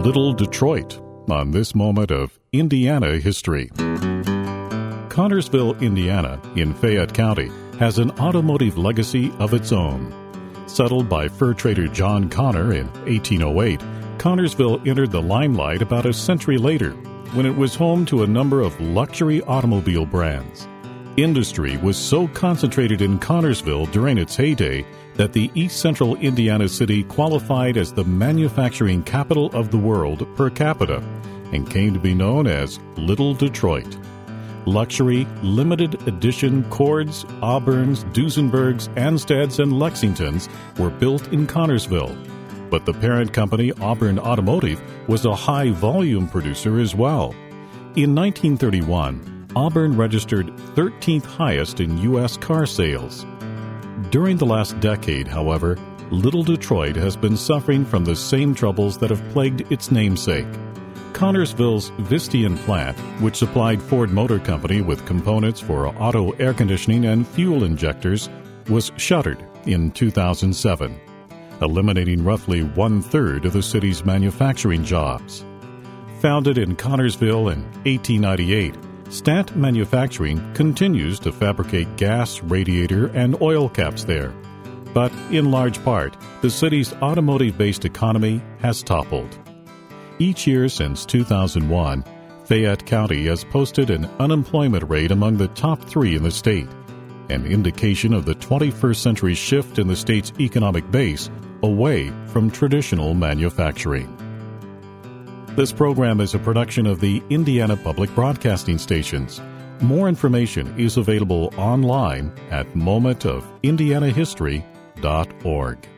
Little Detroit on this moment of Indiana history. Connersville, Indiana, in Fayette County, has an automotive legacy of its own. Settled by fur trader John Conner in 1808, Connersville entered the limelight about a century later, when it was home to a number of luxury automobile brands. Industry was so concentrated in Connersville during its heyday that the East Central Indiana city qualified as the manufacturing capital of the world per capita and came to be known as Little Detroit. Luxury, limited edition Cords, Auburns, Duesenbergs, Ansteds, and Lexingtons were built in Connersville. But the parent company, Auburn Automotive, was a high-volume producer as well. In 1931, Auburn registered 13th highest in U.S. car sales. During the last decade, however, Little Detroit has been suffering from the same troubles that have plagued its namesake. Connersville's Visteon plant, which supplied Ford Motor Company with components for auto air conditioning and fuel injectors, was shuttered in 2007, eliminating roughly one-third of the city's manufacturing jobs. Founded in Connersville in 1898, Stant Manufacturing continues to fabricate gas, radiator, and oil caps there. But in large part, the city's automotive-based economy has toppled. Each year since 2001, Fayette County has posted an unemployment rate among the top 3 in the state, an indication of the 21st century shift in the state's economic base away from traditional manufacturing. This program is a production of the Indiana Public Broadcasting Stations. More information is available online at momentofIndianahistory.org.